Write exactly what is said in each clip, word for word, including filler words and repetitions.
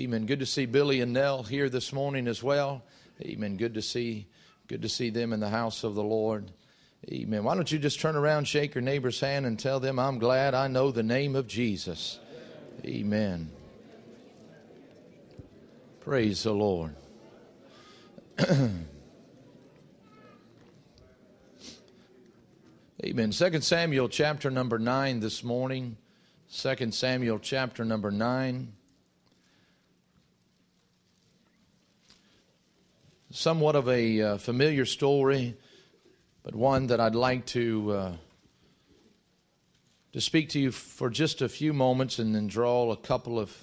Amen. Good to see Billy and Nell here this morning as well. Amen. Good to see, good to see them in the house of the Lord. Amen. Why don't you just turn around, shake your neighbor's hand, and tell them, I'm glad I know the name of Jesus. Amen. Praise the Lord. Amen. Second Samuel chapter number nine this morning. Second Samuel chapter number nine. Somewhat of a uh, familiar story, but one that I'd like to uh, to speak to you for just a few moments and then draw a couple of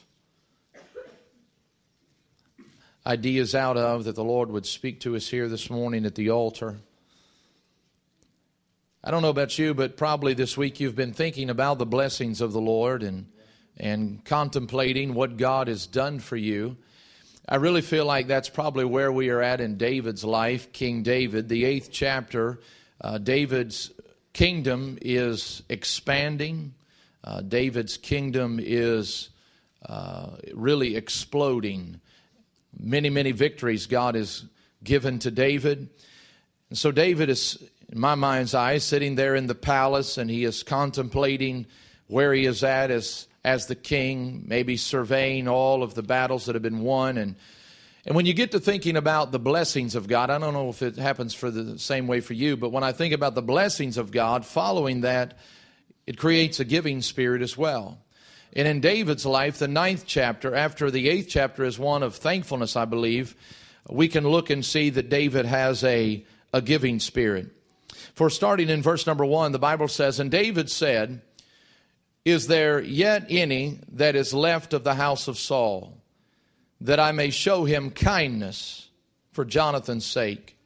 ideas out of that the Lord would speak to us here this morning at the altar. I don't know about you, but probably this week you've been thinking about the blessings of the Lord and and contemplating what God has done for you. I really feel like that's probably where we are at in David's life, King David. The eighth chapter, uh, David's kingdom is expanding. Uh, David's kingdom is uh, really exploding. Many, many victories God has given to David. And so David is, in my mind's eye, sitting there in the palace, and he is contemplating where he is at as as the king, maybe surveying all of the battles that have been won. And and when you get to thinking about the blessings of God, I don't know if it happens for the same way for you, but when I think about the blessings of God, following that, it creates a giving spirit as well. And in David's life, the ninth chapter, after the eighth chapter, is one of thankfulness, I believe. We can look and see that David has a, a giving spirit. For starting in verse number one, the Bible says, And David said, Is there yet any that is left of the house of Saul, that I may show him kindness for Jonathan's sake?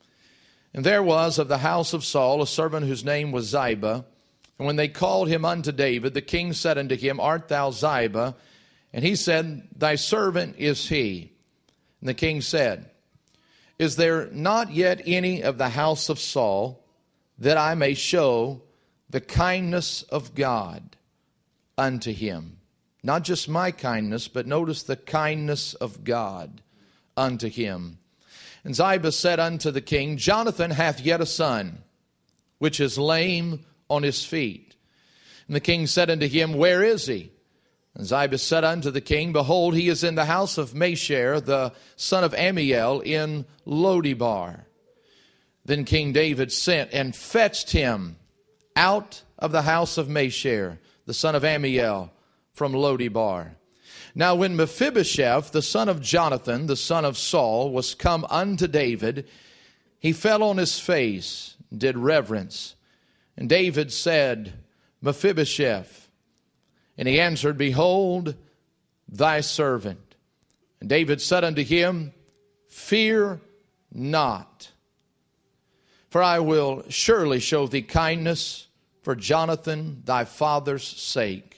And there was of the house of Saul a servant whose name was Ziba. And when they called him unto David, the king said unto him, Art thou Ziba? And he said, Thy servant is he. And the king said, Is there not yet any of the house of Saul, that I may show the kindness of God unto him? Not just my kindness, but notice the kindness of God unto him. And Ziba said unto the king, Jonathan hath yet a son, which is lame on his feet. And the king said unto him, Where is he? And Ziba said unto the king, Behold, he is in the house of Mashir, the son of Amiel, in Lodebar. Then King David sent and fetched him out of the house of Mashir, the son of Amiel, from Lodebar. Now when Mephibosheth, the son of Jonathan, the son of Saul, was come unto David, he fell on his face, and did reverence. And David said, Mephibosheth. And he answered, Behold, thy servant. And David said unto him, Fear not, for I will surely show thee kindness for Jonathan thy father's sake,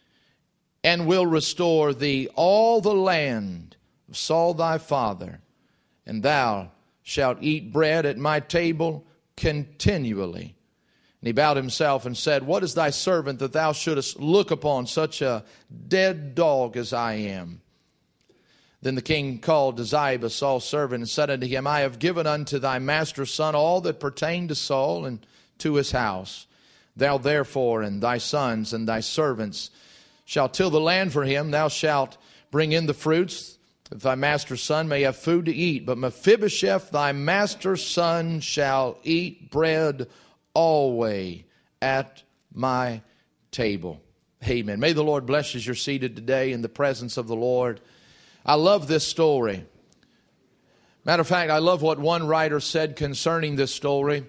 and will restore thee all the land of Saul thy father, and thou shalt eat bread at my table continually. And he bowed himself and said, What is thy servant that thou shouldest look upon such a dead dog as I am? Then the king called to Ziba, Saul's servant, and said unto him, I have given unto thy master's son all that pertained to Saul and to his house. Thou therefore and thy sons and thy servants shalt till the land for him. Thou shalt bring in the fruits, that thy master's son may have food to eat. But Mephibosheth, thy master's son, shall eat bread always at my table. Amen. May the Lord bless you as you're seated today in the presence of the Lord. I love this story. Matter of fact, I love what one writer said concerning this story.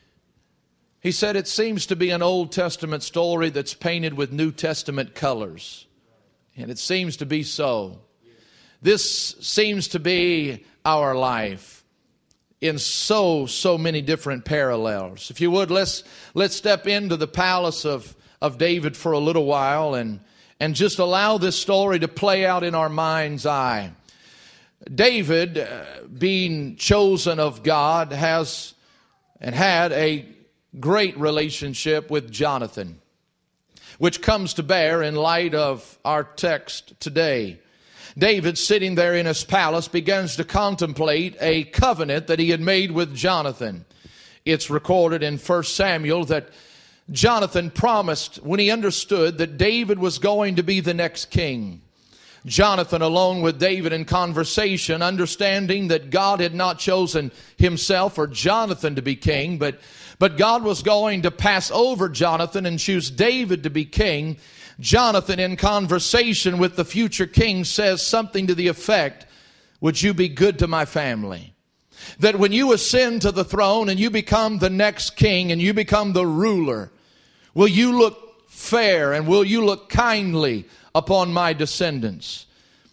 He said, it seems to be an Old Testament story that's painted with New Testament colors. And it seems to be so. This seems to be our life in so, so many different parallels. If you would, let's let's step into the palace of, of David for a little while and, and just allow this story to play out in our mind's eye. David, uh, being chosen of God, has and had a great relationship with Jonathan, which comes to bear in light of our text today. David, sitting there in his palace, begins to contemplate a covenant that he had made with Jonathan. It's recorded in First Samuel that Jonathan promised, when he understood that David was going to be the next king. Jonathan, alone with David in conversation, understanding that God had not chosen himself or Jonathan to be king, but, but God was going to pass over Jonathan and choose David to be king. Jonathan, in conversation with the future king, says something to the effect, would you be good to my family? That when you ascend to the throne and you become the next king and you become the ruler, will you look fair and will you look kindly upon my descendants?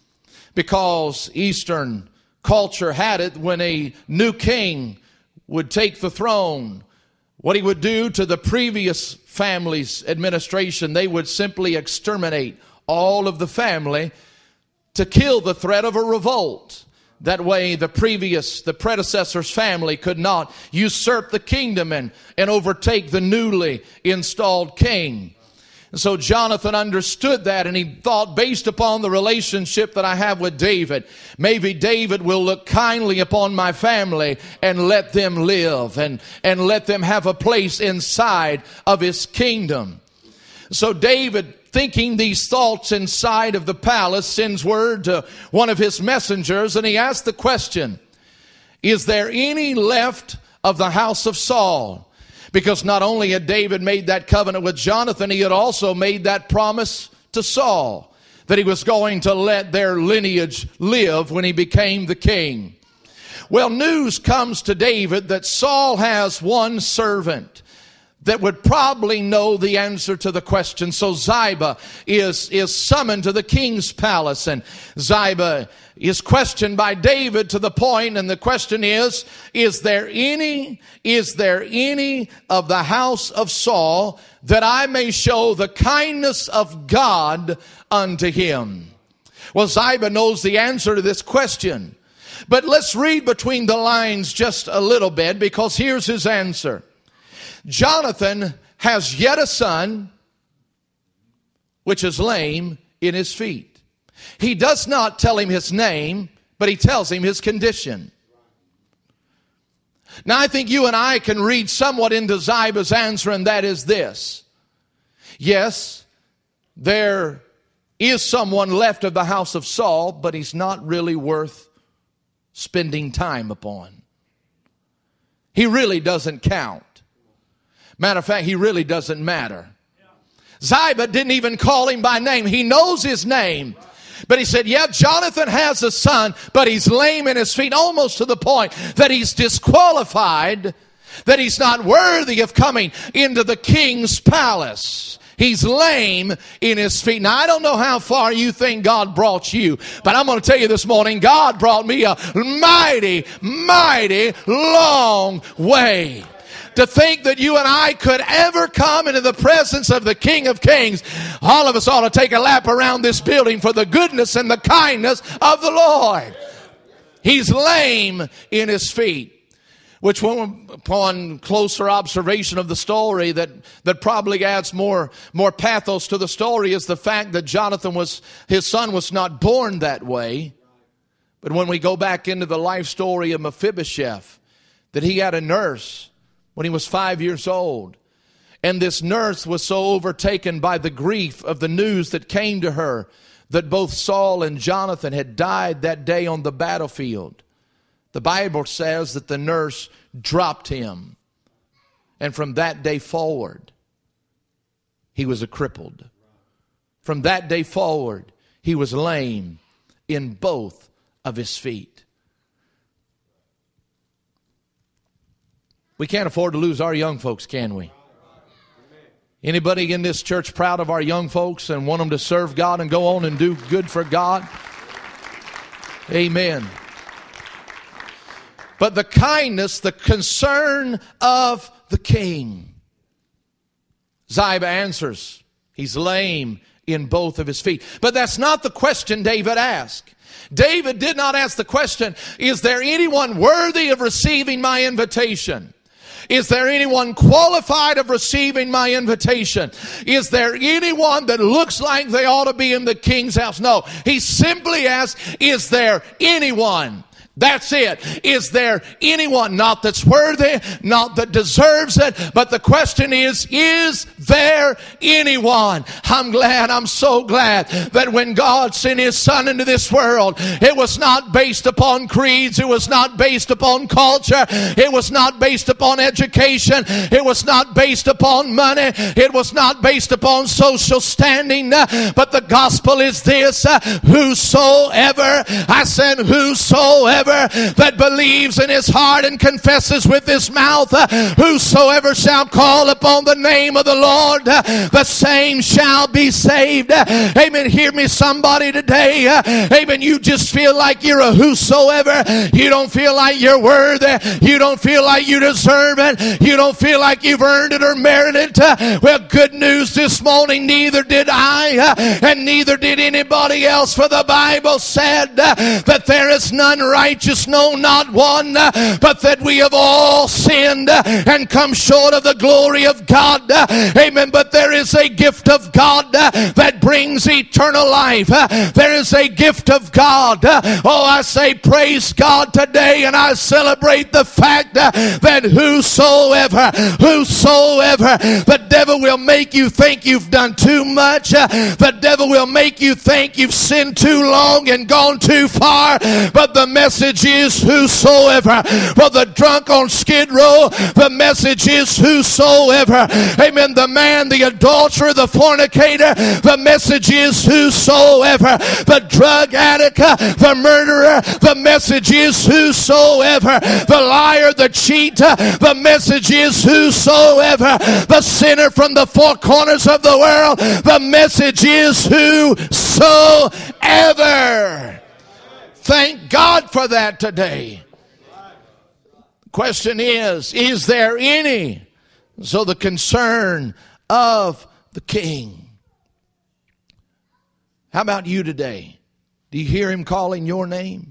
Because Eastern culture had it, when a new king would take the throne, what he would do to the previous family's administration, they would simply exterminate all of the family to kill the threat of a revolt. That way the previous, the predecessor's family could not usurp the kingdom and, and overtake the newly installed king. And so Jonathan understood that, and he thought, based upon the relationship that I have with David, maybe David will look kindly upon my family and let them live and, and let them have a place inside of his kingdom. So David, thinking these thoughts inside of the palace, sends word to one of his messengers, and he asks the question, is there any left of the house of Saul? Because not only had David made that covenant with Jonathan, he had also made that promise to Saul, that he was going to let their lineage live when he became the king. Well, news comes to David that Saul has one servant that would probably know the answer to the question. So Ziba is, is summoned to the king's palace, and Ziba is questioned by David to the point, and the question is, is there any, is there any of the house of Saul that I may show the kindness of God unto him? Well, Ziba knows the answer to this question, but let's read between the lines just a little bit, because here's his answer. Jonathan has yet a son, which is lame in his feet. He does not tell him his name, but he tells him his condition. Now, I think you and I can read somewhat into Ziba's answer, and that is this. Yes, there is someone left of the house of Saul, but he's not really worth spending time upon. He really doesn't count. Matter of fact, he really doesn't matter. Ziba didn't even call him by name. He knows his name. But he said, yeah, Jonathan has a son, but he's lame in his feet, almost to the point that he's disqualified, that he's not worthy of coming into the king's palace. He's lame in his feet. Now, I don't know how far you think God brought you, but I'm going to tell you this morning, God brought me a mighty, mighty long way. To think that you and I could ever come into the presence of the King of Kings, all of us ought to take a lap around this building for the goodness and the kindness of the Lord. He's lame in his feet, which, upon closer observation of the story, that, that probably adds more, more pathos to the story, is the fact that Jonathan was, his son was not born that way. But when we go back into the life story of Mephibosheth, that he had a nurse when he was five years old. And this nurse was so overtaken by the grief of the news that came to her that both Saul and Jonathan had died that day on the battlefield. The Bible says that the nurse dropped him. And from that day forward, he was a crippled. From that day forward, he was lame in both of his feet. We can't afford to lose our young folks, can we? Anybody in this church proud of our young folks and want them to serve God and go on and do good for God? Amen. But the kindness, the concern of the king. Ziba answers, he's lame in both of his feet. But that's not the question David asked. David did not ask the question, is there anyone worthy of receiving my invitation? Is there anyone qualified of receiving my invitation? Is there anyone that looks like they ought to be in the king's house? No. He simply asks, is there anyone? That's it. Is there anyone, not that's worthy, not that deserves it, but the question is, is there anyone? I'm glad, I'm so glad that when God sent His Son into this world, it was not based upon creeds, it was not based upon culture, it was not based upon education, it was not based upon money, it was not based upon social standing, but the gospel is this, whosoever, I said whosoever, that believes in his heart and confesses with his mouth, uh, whosoever shall call upon the name of the Lord, uh, the same shall be saved. Uh, amen. Hear me, somebody today. Uh, amen. You just feel like you're a whosoever. You don't feel like you're worthy. You don't feel like you deserve it. You don't feel like you've earned it or merited it. Uh, well, good news this morning. Neither did I, uh, and neither did anybody else. For the Bible said uh, that there is none righteous, no, not one, but that we have all sinned and come short of the glory of God. Amen. But there is a gift of God that brings eternal life. There is a gift of God. Oh, I say praise God today, and I celebrate the fact that whosoever, whosoever, the devil will make you think you've done too much. The devil will make you think you've sinned too long and gone too far. But the message is whosoever. For the drunk on Skid Row, the message is whosoever. Amen. The man, the adulterer, the fornicator, the message is whosoever. The drug addict, the murderer, the message is whosoever. The liar, the cheater, the message is whosoever. The sinner from the four corners of the world, the message is whosoever. Thank God for that today. Question is, is there any? So the concern of the king. How about you today? Do you hear him calling your name?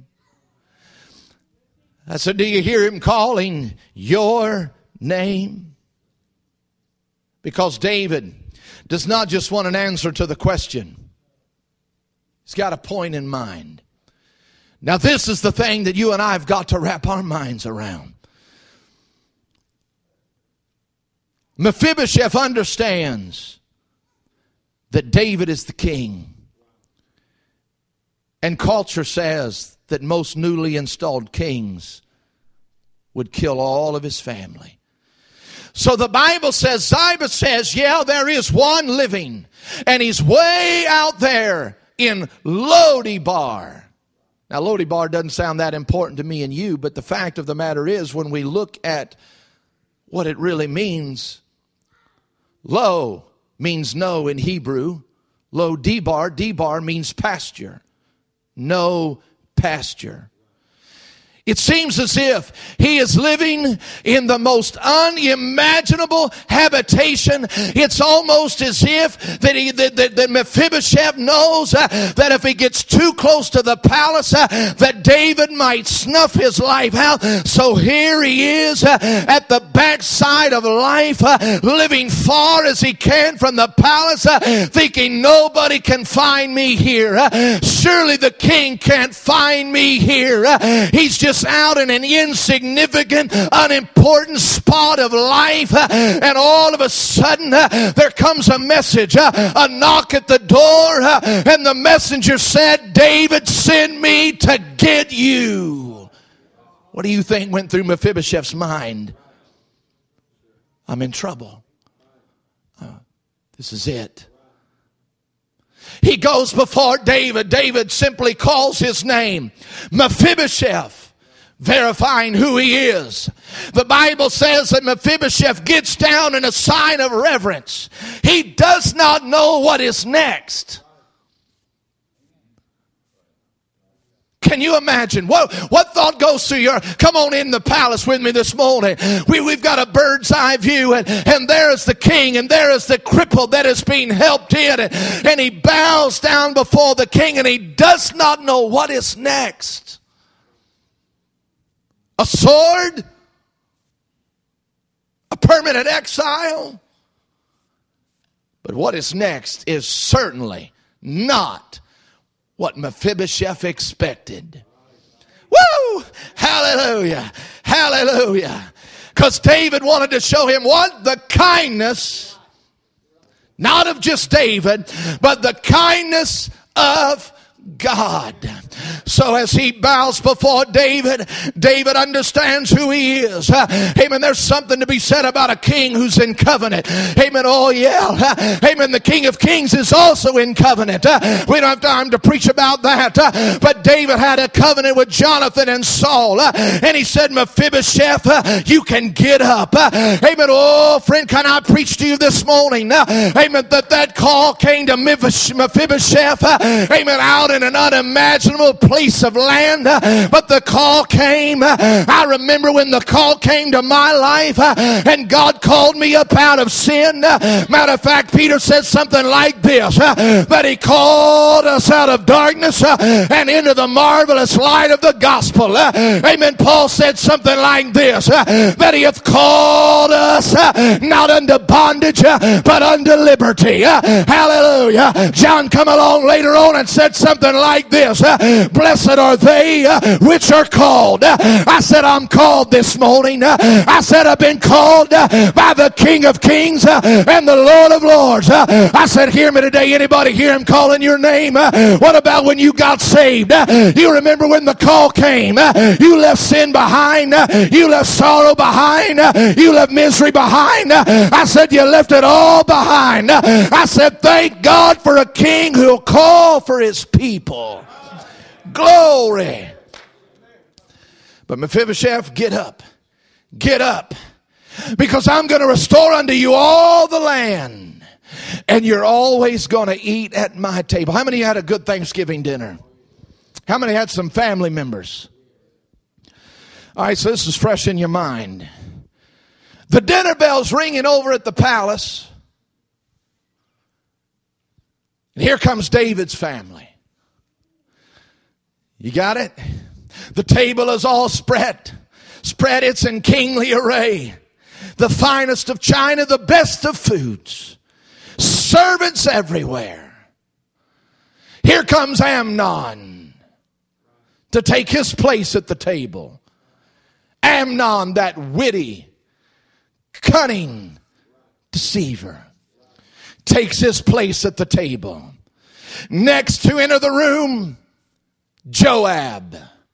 I said, do you hear him calling your name? Because David does not just want an answer to the question. He's got a point in mind. Now, this is the thing that you and I have got to wrap our minds around. Mephibosheth understands that David is the king. And culture says that most newly installed kings would kill all of his family. So the Bible says, Ziba says, yeah, there is one living. And he's way out there in Lo-debar. Now, Lo-debar doesn't sound that important to me and you, but the fact of the matter is, when we look at what it really means, Lo means no in Hebrew. Lo-debar, debar means pasture. No pasture. It seems as if he is living in the most unimaginable habitation. It's almost as if that, he, that, that, that Mephibosheth knows uh, that if he gets too close to the palace, uh, that David might snuff his life out. So here he is uh, at the backside of life, uh, living far as he can from the palace, uh, thinking nobody can find me here. Uh, surely the king can't find me here. Uh, he's just out in an insignificant, unimportant spot of life, uh, and all of a sudden uh, there comes a message, uh, a knock at the door, uh, and the messenger said, David sent me to get you. What do you think went through Mephibosheth's mind? I'm in trouble. Uh, this is it. He goes before David. David simply calls his name, Mephibosheth, verifying who he is. The Bible says that Mephibosheth gets down in a sign of reverence. He does not know what is next. Can you imagine? What, what thought goes through your... Come on in the palace with me this morning. We, we've got a bird's eye view, and, and there is the king, and there is the cripple that is being helped in, and, and he bows down before the king, and he does not know what is next. A sword? a permanent exile. But what is next is certainly not what Mephibosheth expected. Woo! Hallelujah! Hallelujah! Because David wanted to show him what? The kindness, not of just David, but the kindness of God. So as he bows before David, David understands who he is. Amen. There's something to be said about a king who's in covenant. Amen. Oh yeah. Amen. The King of Kings is also in covenant. We don't have time to preach about that. But David had a covenant with Jonathan and Saul. And he said, Mephibosheth, you can get up. Amen. Oh friend, can I preach to you this morning? Amen. That that call came to Mephibosheth. Amen. Out in an unimaginable place of land, but the call came. I remember when the call came to my life, and God called me up out of sin. Matter of fact, Peter said something like this, that he called us out of darkness and into the marvelous light of the gospel. Amen. Paul said something like this, that he hath called us not unto bondage, but unto liberty. Hallelujah. John come along later on and said something like this, blessed are they which are called. I said, I'm called this morning. I said, I've been called by the King of Kings and the Lord of Lords. I said, hear me today. Anybody hear him calling your name? What about when you got saved? You remember when the call came? You left sin behind. You left sorrow behind. You left misery behind. I said, you left it all behind. I said, thank God for a king who'll call for his people. Glory. But Mephibosheth, get up. Get up. Because I'm going to restore unto you all the land. And you're always going to eat at my table. How many had a good Thanksgiving dinner? How many had some family members? All right, so this is fresh in your mind. The dinner bell's ringing over at the palace. And here comes David's family. You got it? The table is all spread. Spread, it's in kingly array. The finest of china, the best of foods. Servants everywhere. Here comes Amnon to take his place at the table. Amnon, that witty, cunning deceiver, takes his place at the table. Next to enter the room, Joab.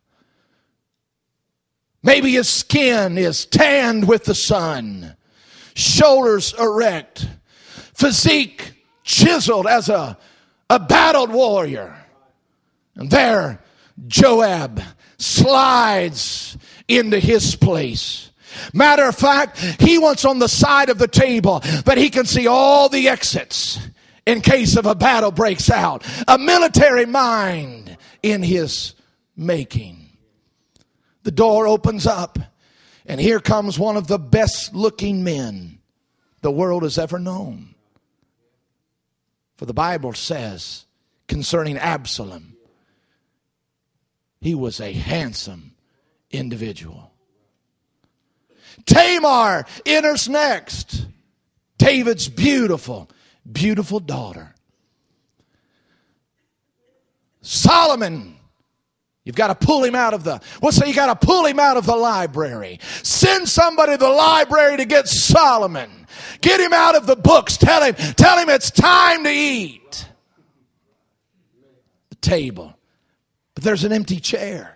Maybe his skin is tanned with the sun, shoulders erect, physique chiseled as a, a battled warrior. And there Joab slides into his place. Matter of fact, he wants on the side of the table that he can see all the exits in case of a battle breaks out. A military mind in his making. The door opens up, and here comes one of the best looking men the world has ever known. For the Bible says concerning Absalom, he was a handsome individual. Tamar enters next. David's beautiful, beautiful daughter. Solomon, you've got to pull him out of the, what's that? You got to pull him out of the library. Send somebody to the library to get Solomon. Get him out of the books. Tell him, tell him it's time to eat. The table. But there's an empty chair.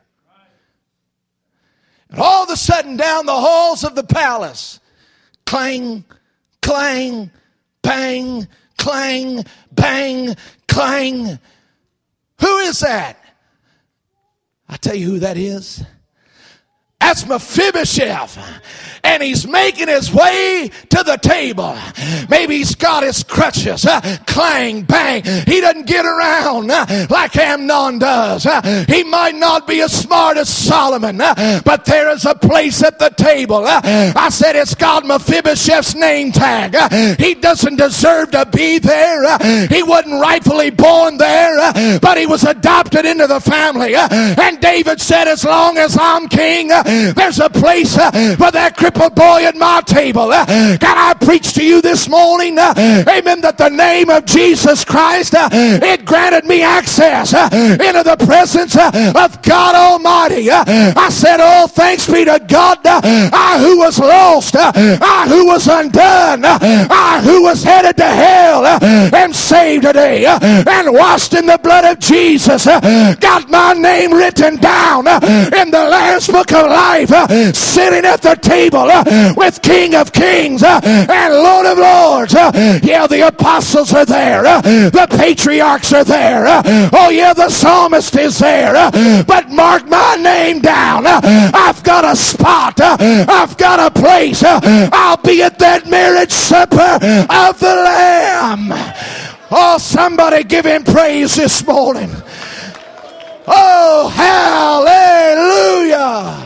And all of a sudden, down the halls of the palace, clang, clang, bang, clang, bang, clang. Who is that? I'll tell you who that is. That's Mephibosheth. And he's making his way to the table. Maybe he's got his crutches. Uh, clang, bang. He doesn't get around uh, like Amnon does. Uh, he might not be as smart as Solomon. Uh, but there is a place at the table. Uh, I said it's got Mephibosheth's name tag. Uh, he doesn't deserve to be there. Uh, he wasn't rightfully born there. Uh, but he was adopted into the family. Uh, and David said, as long as I'm king, uh, There's a place for that crippled boy at my table. Can I preach to you this morning? Amen. That the name of Jesus Christ, it granted me access into the presence of God Almighty. I said, oh, thanks be to God. I who was lost, I who was undone, I who was headed to hell, am saved today and washed in the blood of Jesus. Got my name written down in the Lamb's Book of Life, sitting at the table with King of Kings and Lord of Lords. Yeah, the apostles are there. The patriarchs are there. Oh yeah, the psalmist is there. But mark my name down. I've got a spot. I've got a place. I'll be at that marriage supper of the Lamb. Oh, somebody give him praise this morning. Oh, hallelujah.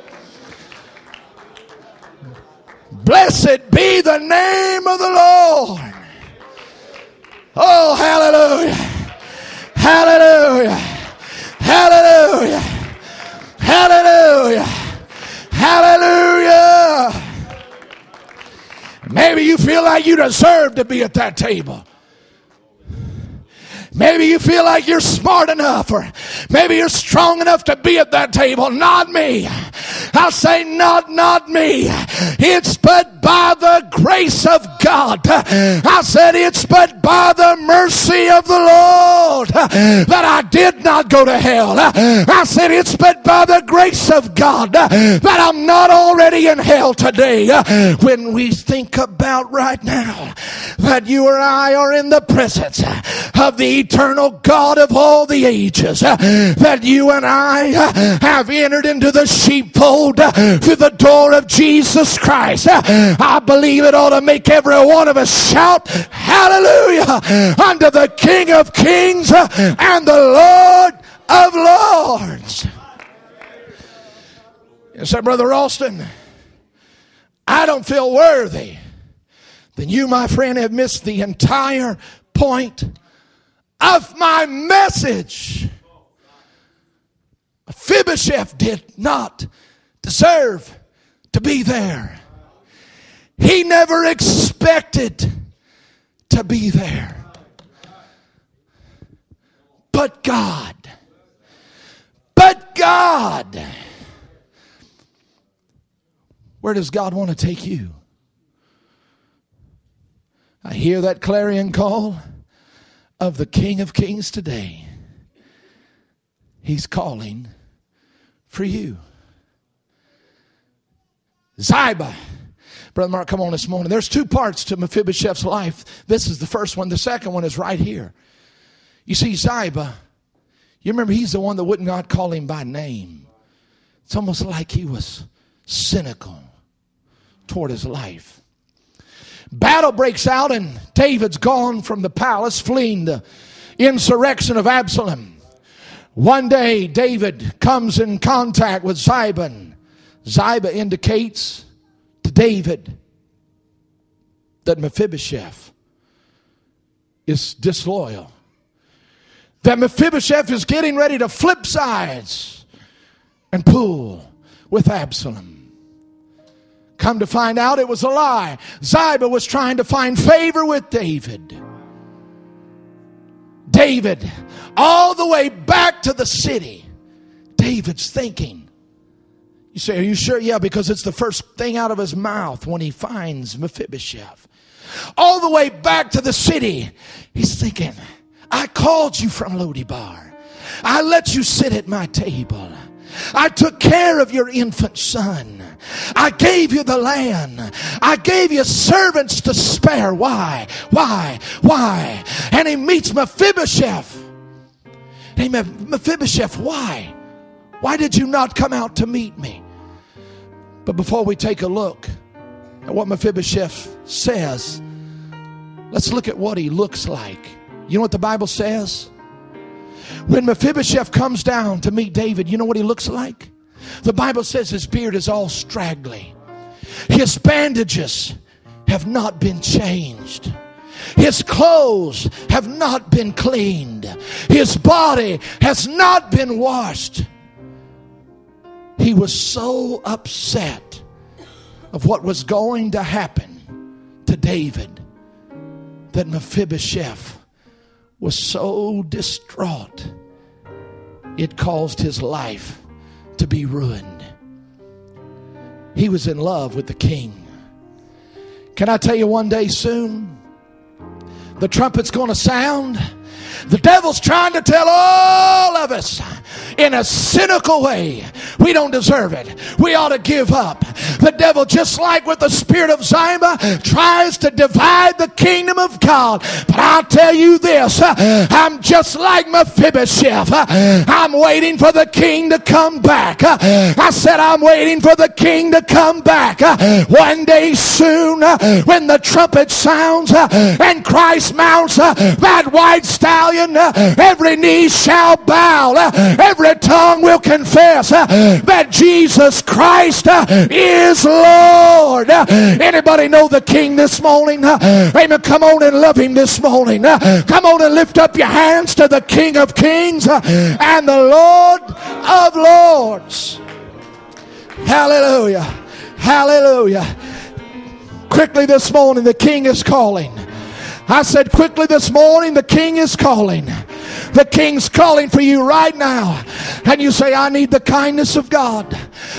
Blessed be the name of the Lord. Oh, hallelujah. Hallelujah. Hallelujah. Hallelujah. Hallelujah. Maybe you feel like you deserve to be at that table. Maybe you feel like you're smart enough, or maybe you're strong enough to be at that table. Not me. I'll say not, not me. It's but by the grace of God. I said it's but by the mercy of the Lord that I did not go to hell. I said it's but by the grace of God that I'm not already in hell today. When we think about right now that you or I are in the presence of the eternal God of all the ages, that you and I have entered into the sheepfold through the door of Jesus Christ, I believe it ought to make every one of us shout hallelujah unto the King of Kings and the Lord of Lords. You say, Brother Ralston, I don't feel worthy. Then you, my friend, have missed the entire point of my message. Mephibosheth did not deserve to be there. He never expected to be there. But God, but God, where does God want to take you? I hear that clarion call of the King of Kings today. He's calling for you. Ziba. Brother Mark, come on this morning. There's two parts to Mephibosheth's life. This is the first one. The second one is right here. You see, Ziba, you remember he's the one that wouldn't God call him by name. It's almost like he was cynical toward his life. Battle breaks out and David's gone from the palace, fleeing the insurrection of Absalom. One day David comes in contact with Ziba. Ziba indicates to David that Mephibosheth is disloyal. That Mephibosheth is getting ready to flip sides and pull with Absalom. Come to find out it was a lie. Ziba was trying to find favor with David. David, all the way back to the city. David's thinking. You say, are you sure? Yeah, because it's the first thing out of his mouth when he finds Mephibosheth. All the way back to the city, he's thinking, I called you from Lodebar. I let you sit at my table. I took care of your infant son. I gave you the land. I gave you servants to spare. Why? Why? Why? And he meets Mephibosheth. Hey, Mephibosheth, why? Why did you not come out to meet me? But before we take a look at what Mephibosheth says, let's look at what he looks like. You know what the Bible says? When Mephibosheth comes down to meet David, you know what he looks like? The Bible says his beard is all straggly. His bandages have not been changed. His clothes have not been cleaned. His body has not been washed. He was so upset of what was going to happen to David that Mephibosheth was so distraught it caused his life to be ruined. He was in love with the king. Can I tell you, one day soon, the trumpet's going to sound. The devil's trying to tell all of us in a cynical way we don't deserve it. We ought to give up. The devil, just like with the spirit of Ziba, tries to divide the kingdom of God. But I'll tell you this, I'm just like Mephibosheth. I'm waiting for the king to come back. I said I'm waiting for the king to come back. One day soon, when the trumpet sounds and Christ mounts that white stallion, every knee shall bow, every tongue will confess that Jesus Christ is Lord. Anybody know the King this morning? Amen. Come on and love him this morning. Come on and lift up your hands to the King of Kings and the Lord of Lords. Hallelujah. Hallelujah. Quickly this morning, the King is calling. I said quickly this morning, the King is calling. The King's calling for you right now. And you say, I need the kindness of God.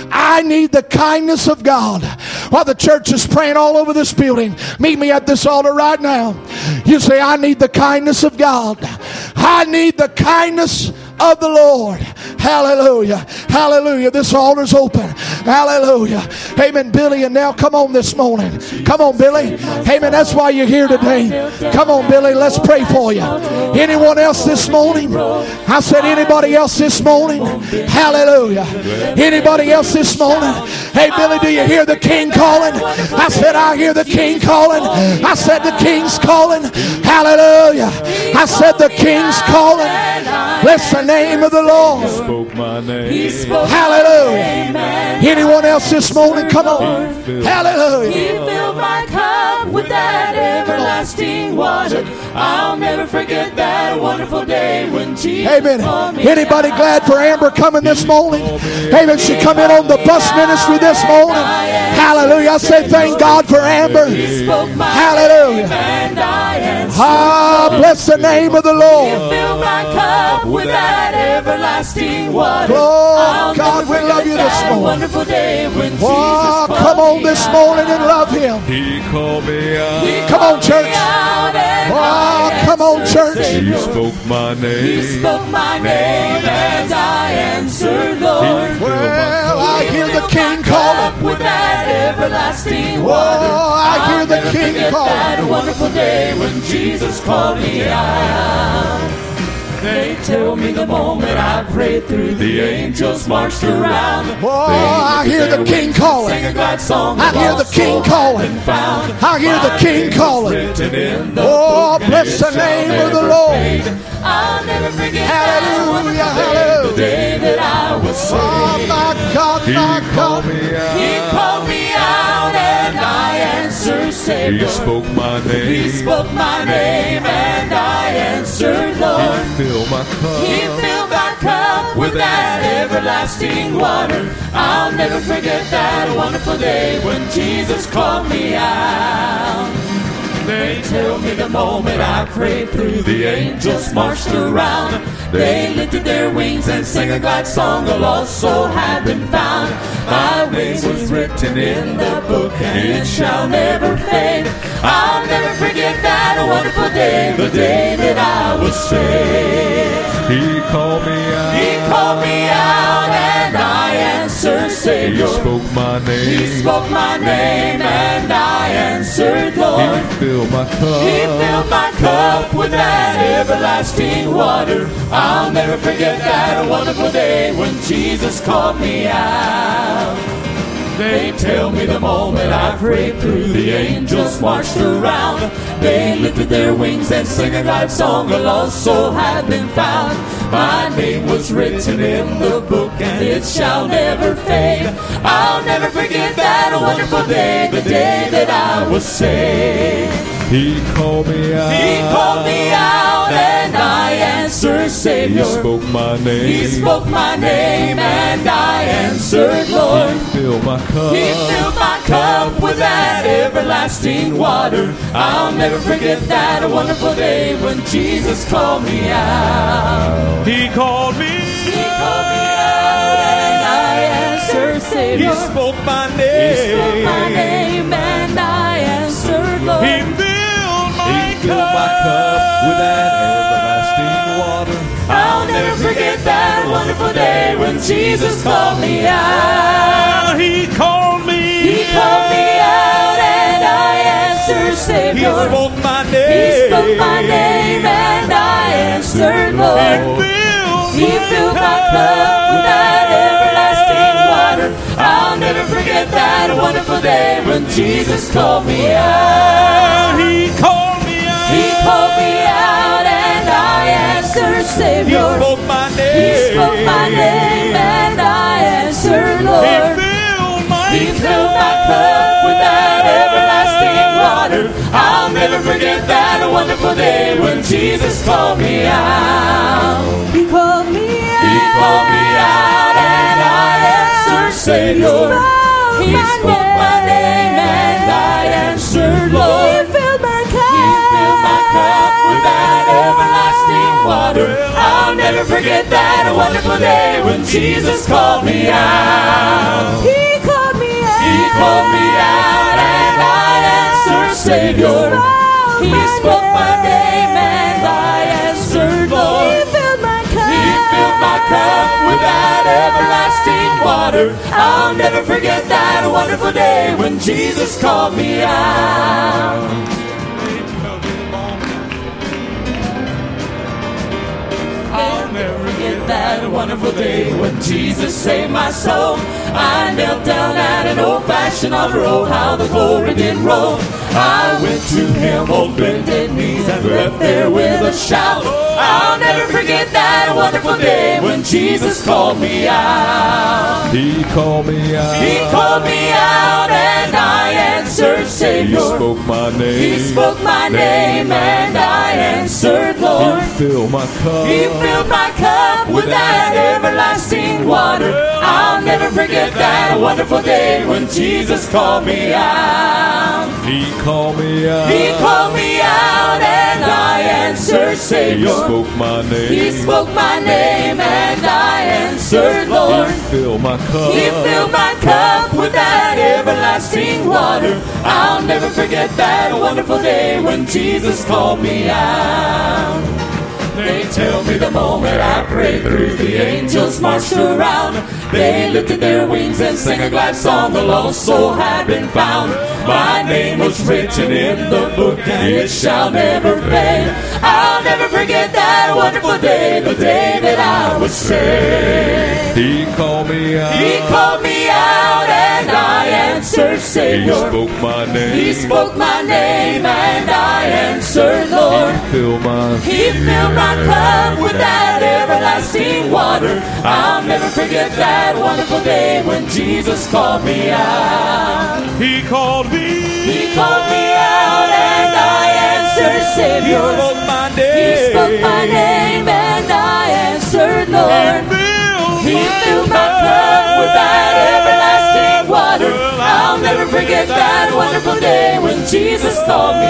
I need the kindness of God. While the church is praying all over this building, meet me at this altar right now. You say, I need the kindness of God. I need the kindness of the Lord. Hallelujah. Hallelujah. This altar's open. Hallelujah. Amen. Billy and Nell, come on this morning. Come on, Billy. Amen. That's why you're here today. Come on, Billy. Let's pray for you. Anyone else this morning? I said anybody else this morning? Hallelujah. Anybody else this morning? Hey, Billy, do you hear the King calling? I said I hear the King calling. I said the King's calling. Hallelujah. I said the King's calling. Bless the name of the Lord. Spoke my name. Hallelujah. Anyone else this morning? Come on. Hallelujah. He filled my cup with that everlasting water. I'll never forget that wonderful day when Jesus Amen. called me Anybody out. glad for Amber coming this morning? Amen. She come in on the bus ministry this morning. Hallelujah. I say thank God for Amber. He spoke my Hallelujah. name and I answered. Ah, bless the name of the Lord. Fill my cup with that everlasting water. Oh, I'll God, never we love you forget this that morning. wonderful day when Jesus Oh, called come on me this out. morning and love him. He called me out. He Come on, called me church. out and Oh, I come on, answered, church. He Savior. spoke my He name. spoke my name and I answered, Lord. Well, I hear the King calling. With that everlasting Oh, water. I hear the I'll never King forget calling. that wonderful day when Jesus called me out. They tell me the moment I prayed through, the angels marched around. Oh, I hear the King calling. Sing a glad song. I hear the King calling. Found. I hear the King calling. Written in the Oh, book, bless the and it name shall of the never Lord. fade. I'll never forget Hallelujah, that hallelujah. the day that I was saved. Oh, my God, He my called God. me out. He called me out and I answered, He Savior. spoke my He name. spoke my name and I answered, Lord. Fill my He cup. filled my cup with that everlasting water. I'll never forget that wonderful day when Jesus called me out. They tell me the moment I prayed through, the angels marched around. They lifted their wings and sang a glad song, a lost soul had been found. My name was written in the book and it shall never fade. I'll never forget that wonderful day, the day that I was saved. He called me out. He called me out and I answered, He Savior. spoke my He name. spoke my name and I answered, Lord. He filled my cup. He filled my cup with that everlasting water. I'll never forget that wonderful day when Jesus called me out. They tell me the moment I prayed through, the angels marched around. They lifted their wings and sang a glad song, a lost soul had been found. My name was written in the book and it shall never fade. I'll never forget that wonderful day, the day that I was saved. He called me out. He called me out and I answered, He Savior. spoke my name. He spoke my name and I answered, Lord. He filled my cup. He filled my cup with that everlasting water. I'll never forget that wonderful day when Jesus called me out. He called me. He called me out and I answered, Savior. He spoke my He name. spoke my name and I answered, Lord. He filled my, he filled my cup with that everlasting water. I'll never forget that wonderful day when Jesus called me out. He called me. He called me out and I answered, He Savior. spoke my name. He spoke my name and I answered, Lord. He filled my cup with that everlasting water. I'll never forget that wonderful day when Jesus called me out. He called me out. He called me out and I answered, He Savior. spoke my name. He spoke my name and I answered, He Lord. filled my He filled my cup with that everlasting water. I'll never forget that wonderful day when Jesus called me out. He called me out. He called me out and I answered, Savior. He spoke my name and I answered, Lord. He filled my cup. He filled my cup with that everlasting water. I'll never forget that wonderful day when Jesus called me out. He called me out. He called me out and I answered, Savior. He spoke my name and I answered, Lord. He filled my cup. He filled my cup with that everlasting water. I'll never forget that wonderful day when Jesus called me out. I'll never forget that wonderful day when Jesus saved my soul. I knelt down at an old-fashioned altar. Oh, how the glory did roll. I went to him on bended knees and left there with a shout. I'll never forget that wonderful day when Jesus called me out. He called me out. He called me out and I answered, He Savior. spoke my name. He spoke my name and I answered, Lord. He filled my cup. He filled my cup with that everlasting water. I'll never forget that wonderful day when Jesus called me out. He called me out. He called me out and I answered, He Savior. spoke my name. He spoke my name and I answered, Lord. He filled my cup. He filled my cup with that everlasting water. I'll never forget that wonderful day when Jesus called me out. They tell me the moment I prayed through, the angels marched around. They lifted their wings and sang a glad song. The lost soul had been found. My name was written in the book and it shall never fade. I'll never forget that wonderful day, the day that I was saved. He called me out. He called me out and I answered, He Savior. spoke my name. He spoke my name and I answered, Lord. He filled my. He filled my cup with that everlasting water. I'll never forget that wonderful day when Jesus called me out. He called me. He called me out and I answered, He Savior. spoke my He name. spoke my name and I answered, Lord. He filled my cup with that everlasting water. I'll never forget that wonderful day when Jesus called me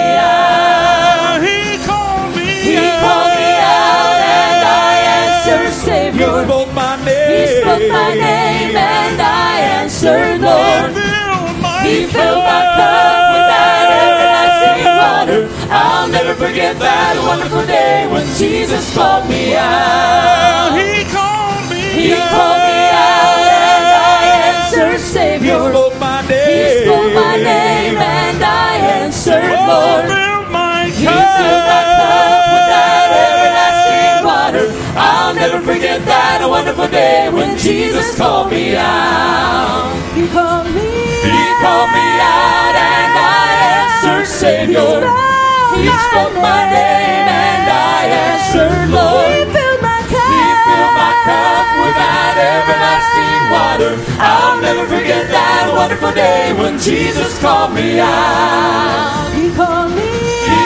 out. He called me. He called me out and I answered, He Savior. spoke my name. He spoke my name and I answered, Lord. He filled my cup with that everlasting water. I'll never forget that wonderful day when Jesus called me out. He called me. He called me out and I answered, Savior. He spoke my name. He spoke my name and I answered, Lord. He filled my cup with that everlasting water. I'll never forget that wonderful day when Jesus called me out. He called me. He called me out and I answered, Savior. He spoke my name and I answered, Lord. He filled my cup. He filled my cup with that everlasting water. I'll never forget that wonderful day when Jesus called me out. He called me. He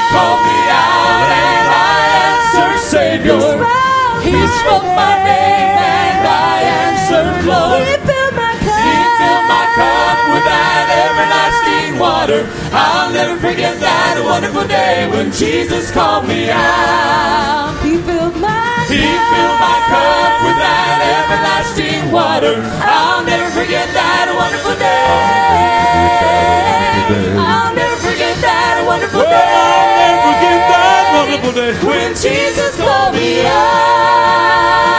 Lord. He spoke my name and I answered, Lord. He filled my cup. He filled my cup with that everlasting water. I'll never forget that wonderful day when Jesus called me out. He filled my He filled my cup with that everlasting water. I'll never forget that wonderful day. I'll never forget that wonderful day. I'll never forget that wonderful day when Jesus called me out.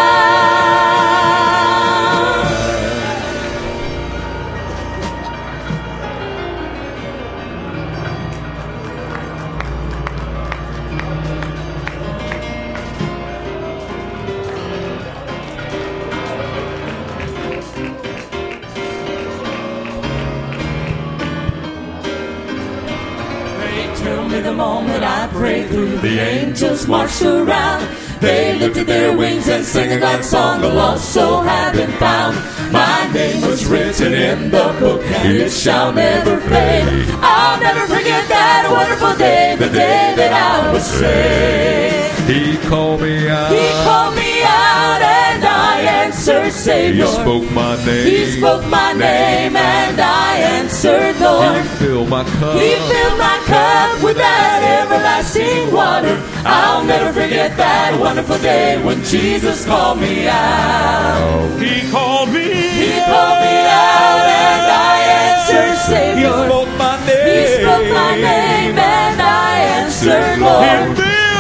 Tell me the moment I prayed through, the angels marched around. They lifted their wings and sang a glad song, the lost soul had been found. My name was written in the book and it shall never fade. I'll never forget that wonderful day, the day that I was saved. He called me out. He called me out and I answered, Savior. He spoke my name. He spoke my name and I answered, Lord. He filled my cup. He filled my cup with that everlasting water. I'll never forget that wonderful day when Jesus called me out. He called me. He called me out and I answered, He Savior. spoke my name. He spoke my name and I answered, Lord.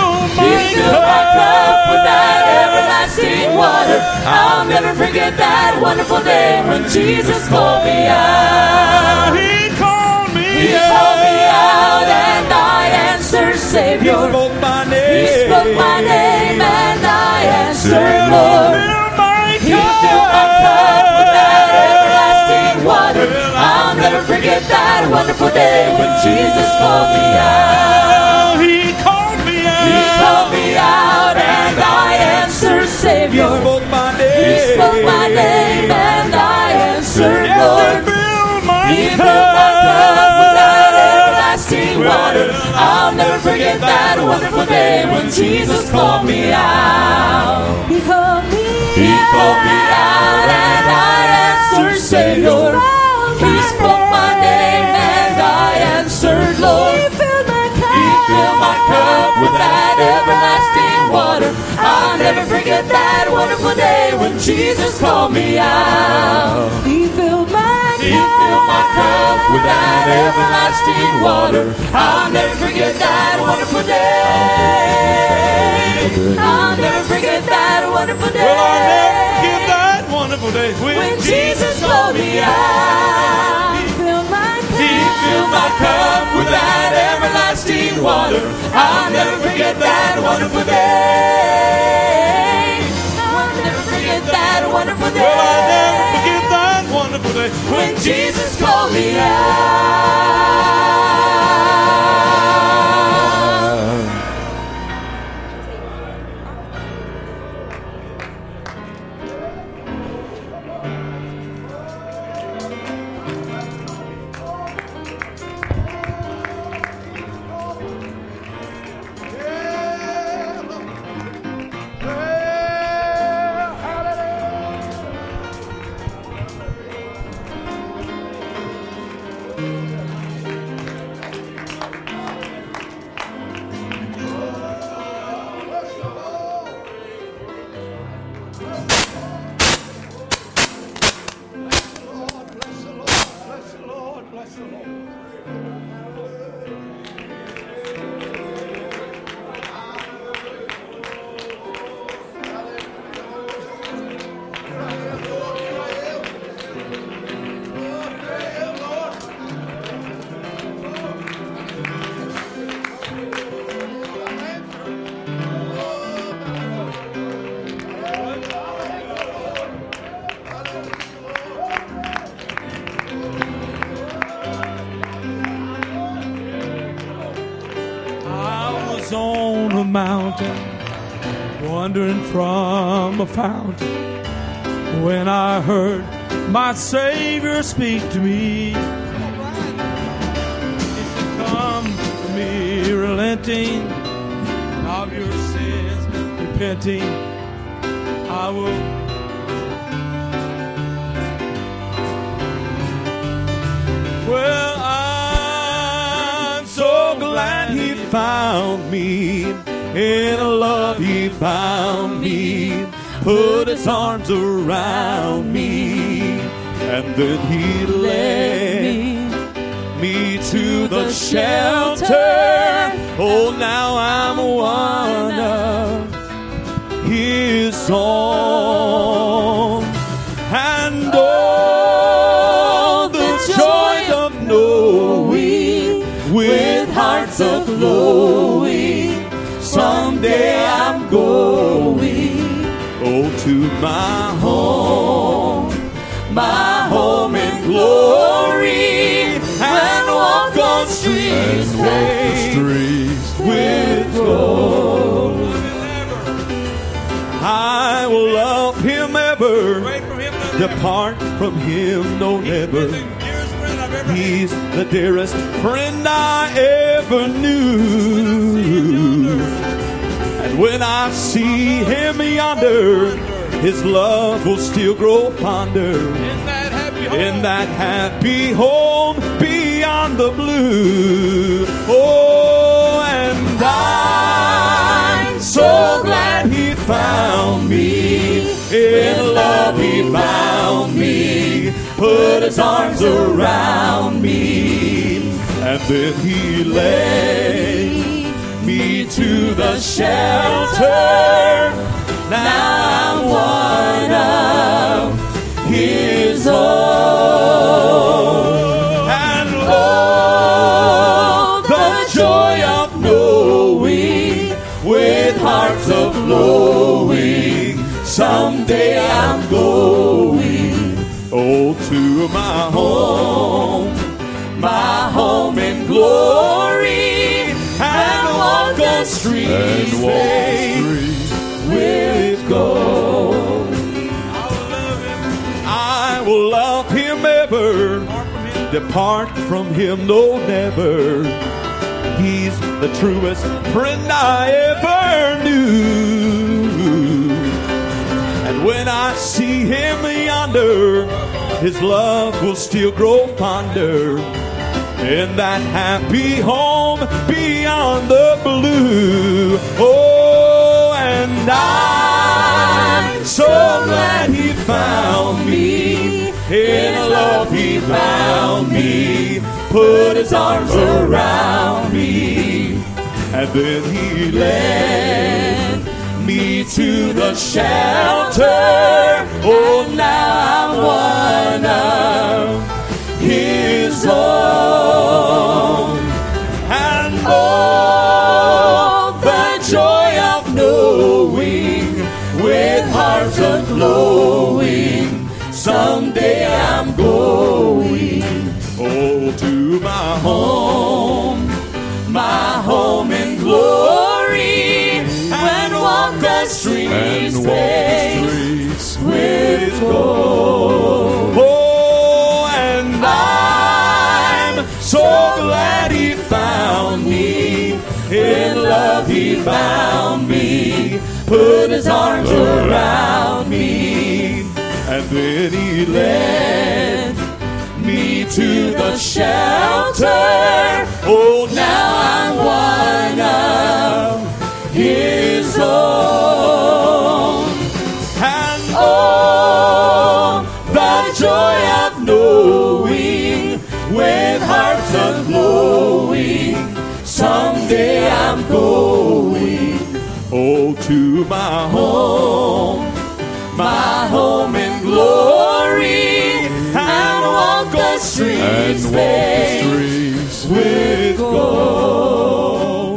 He filled my cup with that everlasting water. I'll never forget that wonderful day when Jesus called me out. He called me. He called me out and I answered, Savior. He spoke my name. He spoke my name and I answered, Lord. He filled my cup with that everlasting water. I'll never forget that wonderful day when Jesus called me out. He called me out. He called me out and I answered, Savior. He spoke my name. He spoke my name and I answered, Yes, Lord. he filled my He cup. filled my cup with that everlasting water. I'll never forget that wonderful day when Jesus called me out. He called me He called me out and I answered, Savior. He spoke my name and I answered, Lord. He filled my cup. He filled my cup with that everlasting water. I'll never forget that wonderful day when Jesus called me out. He filled my He cup. filled my cup with that everlasting water. I'll never forget that wonderful day. I'll never forget that wonderful day. Well, I'll never forget that wonderful day when, When Jesus called me out. He filled my cup. He filled my cup with that everlasting water. I'll never forget that wonderful day. I'll never forget that wonderful day. Well, I'll never forget that wonderful day When Jesus called me out. on a mountain, wandering from a fountain, when I heard my Savior speak to me. He said, come to me, relenting of your sins, repenting, I will. Well, I'm so glad he found me. In a love he found me, put his arms around me, and then he led me to the shelter. Oh, now I'm one of his own. And oh, the joy of knowing, with hearts aglow, someday I'm going, oh, to my home, my home in glory, and walk on streets paved with gold. I will love him ever, depart from him no never. He's the dearest friend I ever knew. And when I see him yonder, his love will still grow fonder. In that happy home beyond the blue. Oh, and I'm so glad he found me. In love he found me, put his arms around me, and then he led me to the shelter. Now I'm one of his own. And oh, the joy of knowing, with hearts aglow, someday I'm going, oh, to my home, my home in glory, and walk the streets paved with gold. I will love him ever, depart from him no never. He's the truest friend I ever knew. And when I see him yonder, his love will still grow fonder. In that happy home beyond the blue. Oh, and I'm so glad he found me. In love he found me, put his arms around me, and then he led me to the shelter. Oh, now I'm one of his own. And oh, the joy of knowing, with hearts aglow, someday I'm going, oh, to my home, my home in glory, and walk the streets paved with gold. Oh, and I'm so glad he found me. In love he found me, put his arms around me, and then he led me to the shelter. Oh, now I'm one of his own. And oh, the joy of knowing, with hearts aglow, someday I'm going, oh, to my home, my home in glory, and walk the streets paved with gold.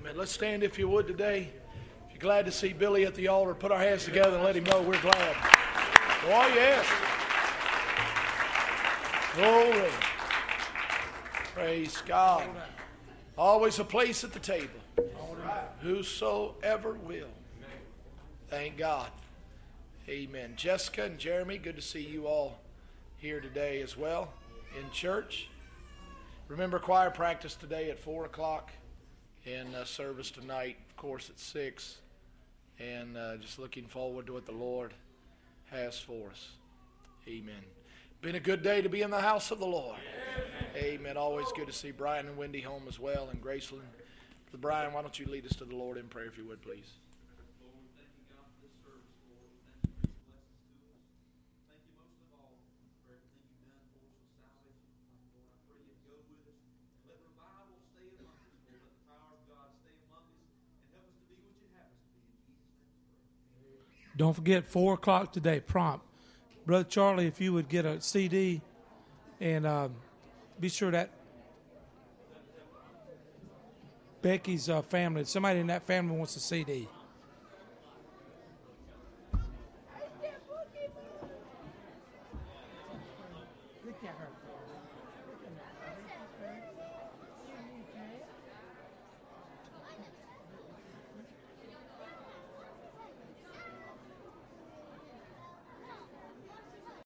Amen. Let's stand if you would today. If you're glad to see Billy at the altar, put our hands together and let him know we're glad. Oh, yes. Glory. Praise God. Always a place at the table. Whosoever will. Thank God. Amen. Jessica and Jeremy, good to see you all here today as well in church. Remember choir practice today at four o'clock and uh, service tonight, of course, at six. And uh, just looking forward to what the Lord has for us. Amen. Been a good day to be in the house of the Lord. Amen. Always good to see Brian and Wendy home as well, and Graceland. Brother Brian, why don't you lead us to the Lord in prayer if you would, please. Don't forget, four o'clock today, prompt. Brother Charlie, if you would get a C D and uh, be sure that Becky's uh, family, somebody in that family wants a C D.